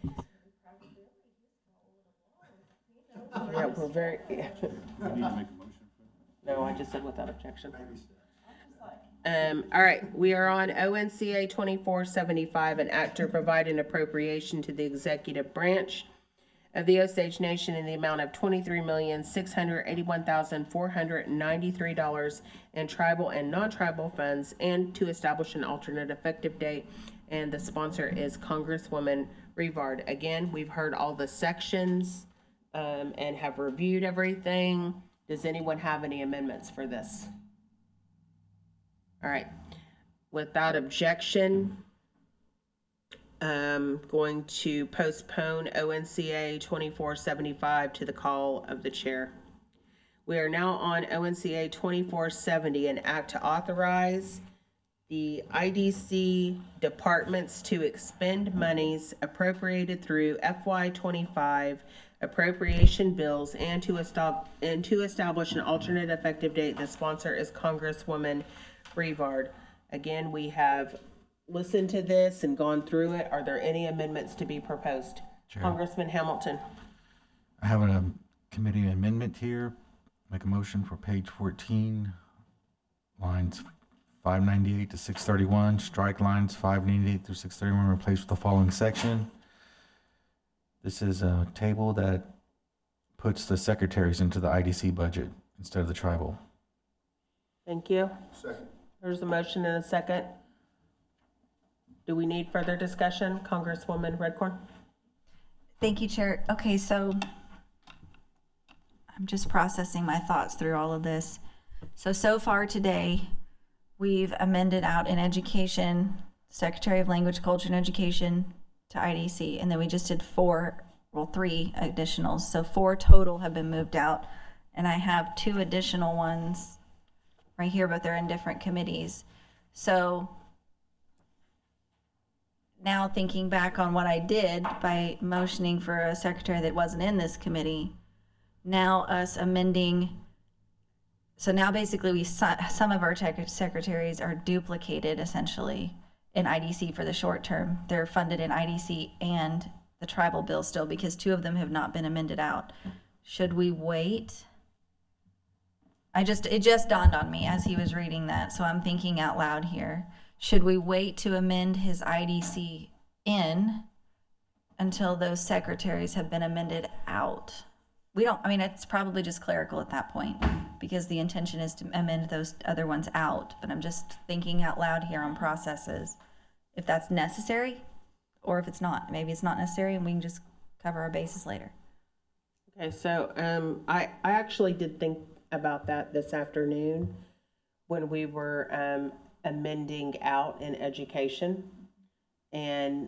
S1: Yeah, we're very, no, I just said without objection. Um, all right, we are on O N C A twenty-four seventy-five, an act to provide an appropriation to the executive branch of the Osage Nation in the amount of twenty-three million, six hundred eighty-one thousand, four hundred ninety-three dollars in tribal and non-tribal funds, and to establish an alternate effective date. And the sponsor is Congresswoman Rivard. Again, we've heard all the sections, um, and have reviewed everything. Does anyone have any amendments for this? All right, without objection, um, going to postpone O N C A twenty-four seventy-five to the call of the chair. We are now on O N C A twenty-four seventy, an act to authorize the I D C departments to expend monies appropriated through F Y twenty-five appropriation bills and to estab- and to establish an alternate effective date. The sponsor is Congresswoman Brevard. Again, we have listened to this and gone through it. Are there any amendments to be proposed?
S9: Chair.
S1: Congressman Hamilton.
S9: I have a committee amendment here. Make a motion for page fourteen, lines five ninety-eight to six thirty-one, strike lines five ninety-eight through six thirty-one, replace with the following section. This is a table that puts the secretaries into the I D C budget instead of the tribal.
S1: Thank you. Second. There's a motion and a second. Do we need further discussion? Congresswoman Redcorn?
S3: Thank you, Chair. Okay, so I'm just processing my thoughts through all of this. So, so far today, we've amended out in education, Secretary of Language, Culture, and Education to I D C, and then we just did four, well, three additionals. So four total have been moved out, and I have two additional ones right here, but they're in different committees. So now thinking back on what I did by motioning for a secretary that wasn't in this committee, now us amending, so now basically we, some of our tech secretaries are duplicated essentially in I D C for the short term. They're funded in I D C and the tribal bill still because two of them have not been amended out. Should we wait? I just, it just dawned on me as he was reading that, so I'm thinking out loud here. Should we wait to amend his I D C in until those secretaries have been amended out? We don't, I mean, it's probably just clerical at that point because the intention is to amend those other ones out, but I'm just thinking out loud here on processes. If that's necessary or if it's not, maybe it's not necessary and we can just cover our bases later.
S1: Okay, so um, I, I actually did think about that this afternoon when we were um, amending out in education. And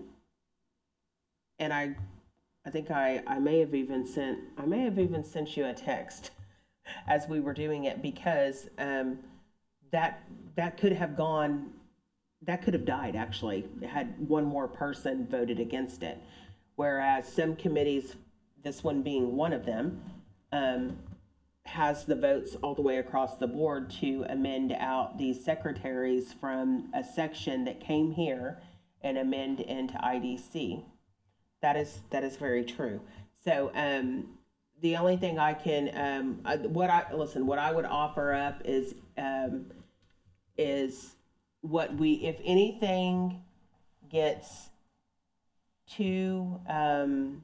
S1: and I I think I, I may have even sent I may have even sent you a text as we were doing it because um, that that could have gone that could have died actually had one more person voted against it. Whereas some committees, this one being one of them, um, has the votes all the way across the board to amend out these secretaries from a section that came here and amend into I D C. That is that is very true. So um, the only thing I can um, I, what I listen what I would offer up is um, is what we if anything gets too um,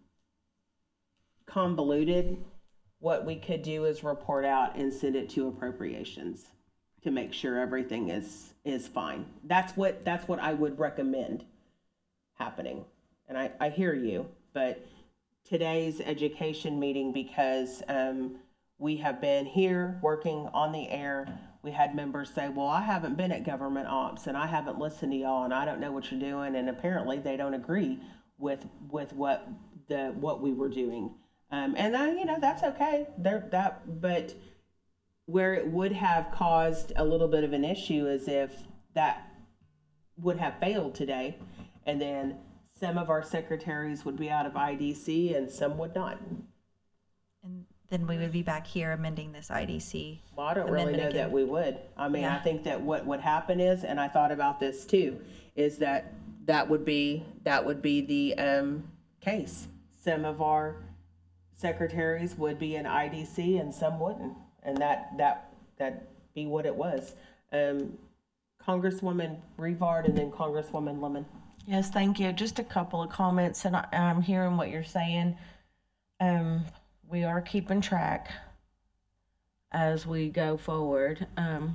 S1: convoluted, what we could do is report out and send it to appropriations to make sure everything is is fine. That's what that's what I would recommend happening. And I, I hear you, but today's education meeting, because um, we have been here working on the air, we had members say, well, I haven't been at government ops and I haven't listened to y'all and I don't know what you're doing. And apparently they don't agree with with what the what we were doing. Um, and then, you know, that's okay. There that but where it would have caused a little bit of an issue is if that would have failed today, and then some of our secretaries would be out of I D C and some would not.
S3: And then we would be back here amending this I D C.
S1: Well, I don't really
S3: amendment
S1: know
S3: again.
S1: that we would. I mean, I
S3: Yeah.
S1: think that what would happen is, and I thought about this too, is that that would be, that would be the um, case. Some of our secretaries would be in I D C and some wouldn't. And that, that, that'd be what it was. Um, Congresswoman Brevard and then Congresswoman Lemon.
S6: Yes, thank you. Just a couple of comments, and I, I'm hearing what you're saying. Um, we are keeping track as we go forward, um,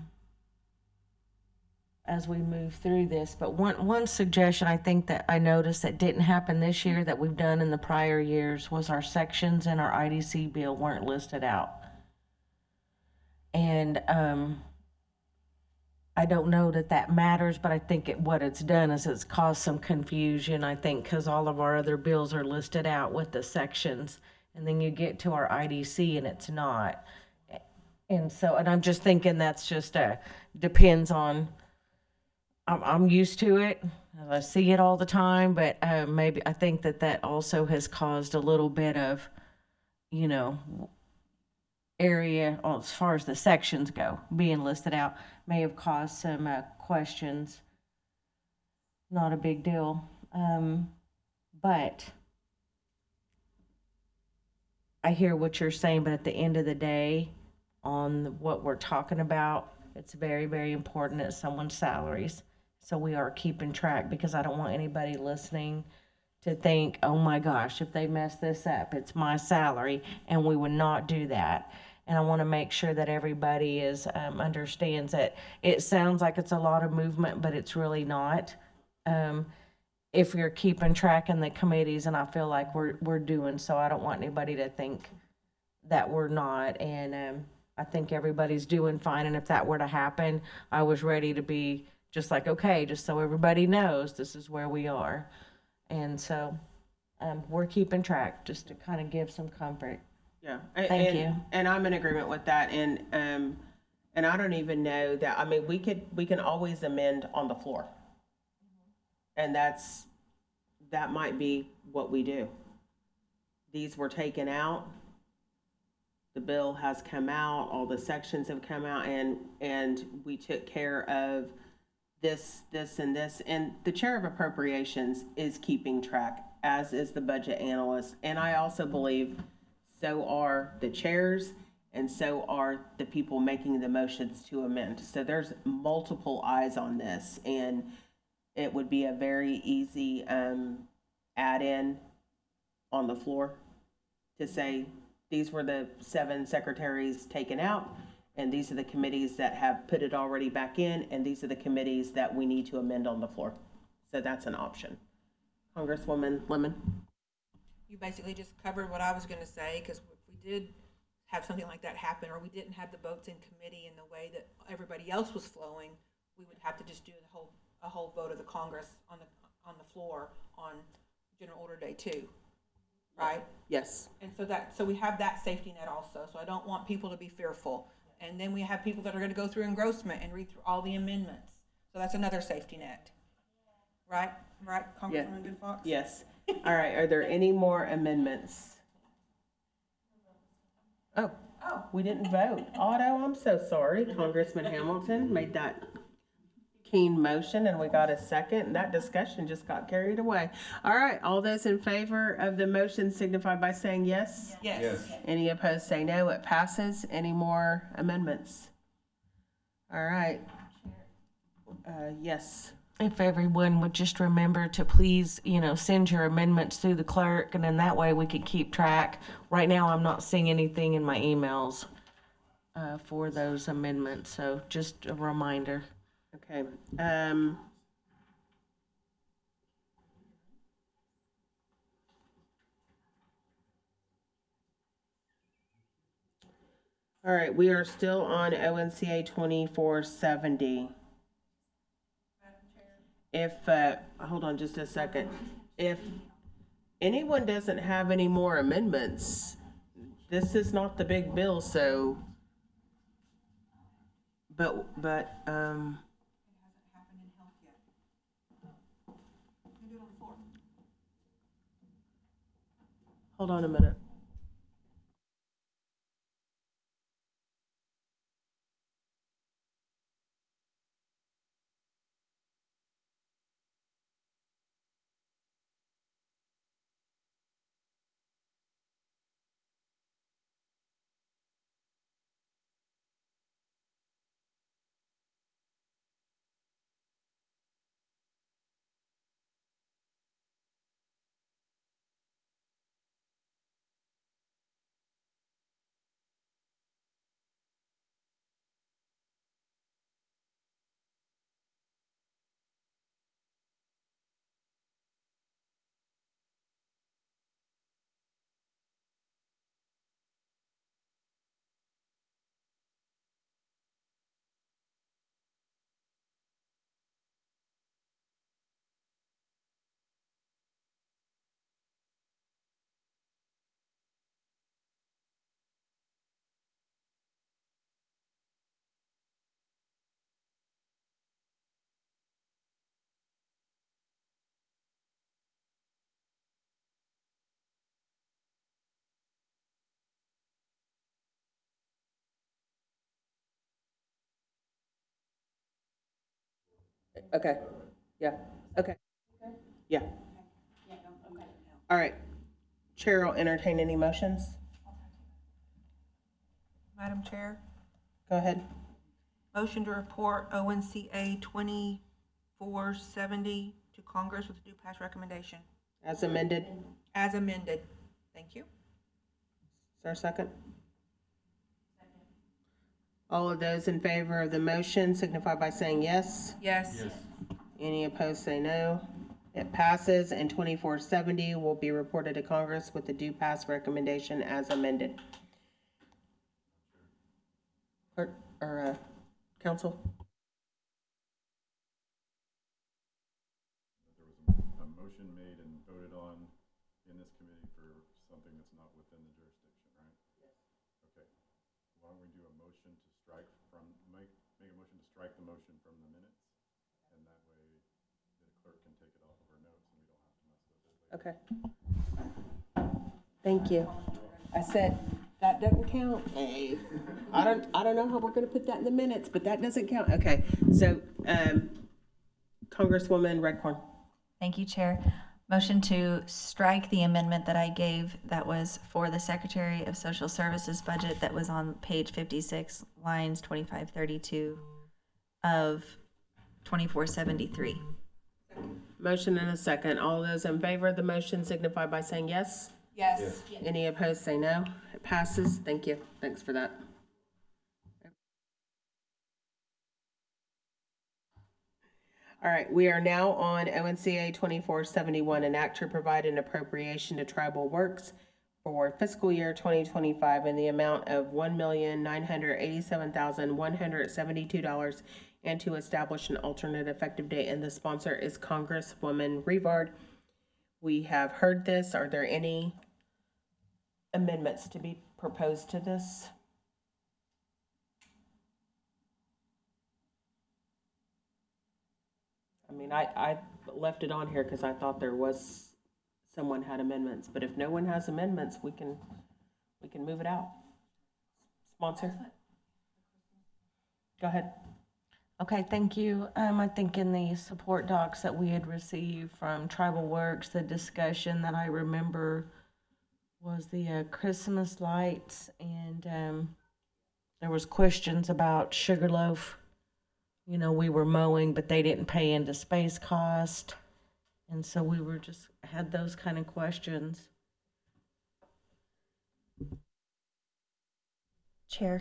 S6: as we move through this. But one one suggestion I think that I noticed that didn't happen this year that we've done in the prior years was our sections in our I D C bill weren't listed out. And um, I don't know that that matters, but I think it, what it's done is it's caused some confusion, I think, because all of our other bills are listed out with the sections. And then you get to our I D C and it's not. And so, and I'm just thinking that's just a, depends on, I'm, I'm used to it. I see it all the time, but uh, maybe, I think that that also has caused a little bit of, you know, area, well, as far as the sections go, being listed out, may have caused some uh, questions. Not a big deal. Um, but I hear what you're saying, but at the end of the day, on what we're talking about, it's very, very important at someone's salaries. So we are keeping track, because I don't want anybody listening to think, oh my gosh, if they mess this up, it's my salary, and we would not do that. And I want to make sure that everybody is, um, understands that it sounds like it's a lot of movement, but it's really not. Um, if you're keeping track in the committees, and I feel like we're, we're doing, so I don't want anybody to think that we're not. And, um, I think everybody's doing fine. And if that were to happen, I was ready to be just like, okay, just so everybody knows this is where we are. And so, um, we're keeping track, just to kind of give some comfort.
S1: Yeah. a-
S6: Thank
S1: and-
S6: you.
S1: And I'm in agreement with that. And, um, and I don't even know that, I mean, we could, we can always amend on the floor. And that's, that might be what we do. These were taken out. The bill has come out, all the sections have come out, and, and we took care of this, this, and this. And the chair of appropriations is keeping track, as is the budget analyst. And I also believe so are the chairs, and so are the people making the motions to amend. So there's multiple eyes on this, and it would be a very easy um, add-in on the floor to say, these were the seven secretaries taken out, and these are the committees that have put it already back in, and these are the committees that we need to amend on the floor. So that's an option. Congresswoman Lemon?
S5: You basically just covered what I was gonna say, because if we did have something like that happen, or we didn't have the votes in committee in the way that everybody else was flowing, we would have to just do the whole, a whole vote of the Congress on the, on the floor on General Order Day two, right?
S1: Yes.
S5: And so that, so we have that safety net also, so I don't want people to be fearful. And then we have people that are gonna go through engrossment and read through all the amendments, so that's another safety net. Right, right, Congresswoman Good Fox?
S1: Yes. All right, are there any more amendments? Oh,
S5: Oh.
S1: we didn't vote. Otto, I'm so sorry. Congressman Hamilton made that keen motion, and we got a second, and that discussion just got carried away. All right, all those in favor of the motion signify by saying yes.
S5: Yes.
S1: Any opposed, say no. It passes. Any more amendments? All right. Uh, yes.
S6: If everyone would just remember to please, you know, send your amendments through the clerk, and then that way we could keep track. Right now, I'm not seeing anything in my emails uh, for those amendments, so just a reminder.
S1: Okay. Um, all right, we are still on O N C A twenty-four seventy. If, uh, hold on just a second. If anyone doesn't have any more amendments, this is not the big bill, so, but, but, um, hold on a minute. Okay, yeah, okay. Yeah. All right. Chair will entertain any motions.
S5: Madam Chair,
S1: Go ahead.
S5: motion to report O N C A twenty-four seventy to Congress with a due pass recommendation
S1: As amended. Is
S5: as amended. Thank you.
S1: there a second? All of those in favor of the motion signify by saying yes.
S5: Yes.
S1: Any opposed, say no. It passes, and twenty-four seventy will be reported to Congress with the due pass recommendation as amended. Clerk, or, uh, council?
S10: A motion made and voted on in this committee for something that's not within the jurisdiction, right? Yes. Okay. Why don't we do a motion to strike from, make, make a motion to strike the motion from the minutes? And that way the clerk can take it off of her notes and we don't have to mess with it later.
S1: Okay. Thank you. I said, that doesn't count. Hey, I don't, I don't know how we're gonna put that in the minutes, but that doesn't count. Okay, so, um, Congresswoman Redcorn.
S3: Thank you, Chair. Motion to strike the amendment that I gave that was for the Secretary of Social Services budget that was on page fifty-six, lines twenty-five thirty-two of twenty-four seventy-three.
S1: Motion and a second. All those in favor of the motion signify by saying yes.
S5: Yes.
S1: Any opposed, say no. It passes. Thank you. Thanks for that. All right, we are now on O N C A twenty-four seventy-one, an act to provide an appropriation to tribal works for fiscal year twenty twenty-five in the amount of one million nine hundred eighty-seven thousand one hundred seventy-two dollars and to establish an alternate effective date. And the sponsor is Congresswoman Rivard. We have heard this. Are there any amendments to be proposed to this? I mean, I, I left it on here because I thought there was, someone had amendments, but if no one has amendments, we can, we can move it out. Sponsor? Go ahead.
S6: Okay, thank you. Um, I think in the support docs that we had received from Tribal Works, the discussion that I remember was the uh, Christmas lights, and um, there was questions about Sugarloaf. You know, we were mowing, but they didn't pay into space cost, and so we were just had those kind of questions.
S3: Chair.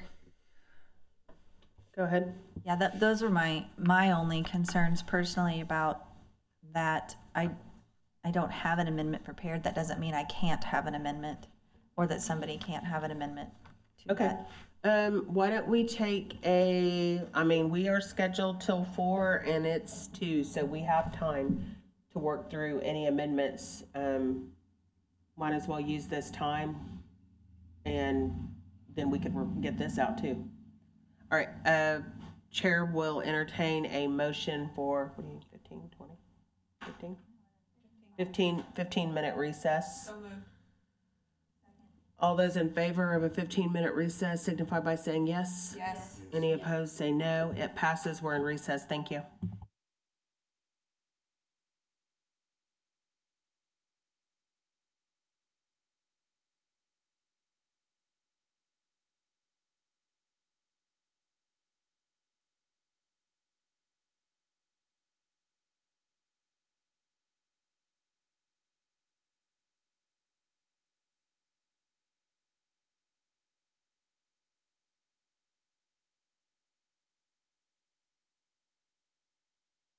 S1: Go ahead.
S3: Yeah, that, those were my, my only concerns personally about that. I, I don't have an amendment prepared. That doesn't mean I can't have an amendment or that somebody can't have an amendment to
S1: Okay.
S3: that.
S1: Um, why don't we take a, I mean, we are scheduled till four and it's two, so we have time to work through any amendments. Um, might as well use this time and then we could get this out too. All right, uh, Chair will entertain a motion for, what do you, fifteen, twenty, fifteen? fifteen, fifteen minute recess.
S5: So moved.
S1: All those in favor of a fifteen minute recess signify by saying yes.
S5: Yes.
S1: Any opposed, say no. It passes. We're in recess. Thank you.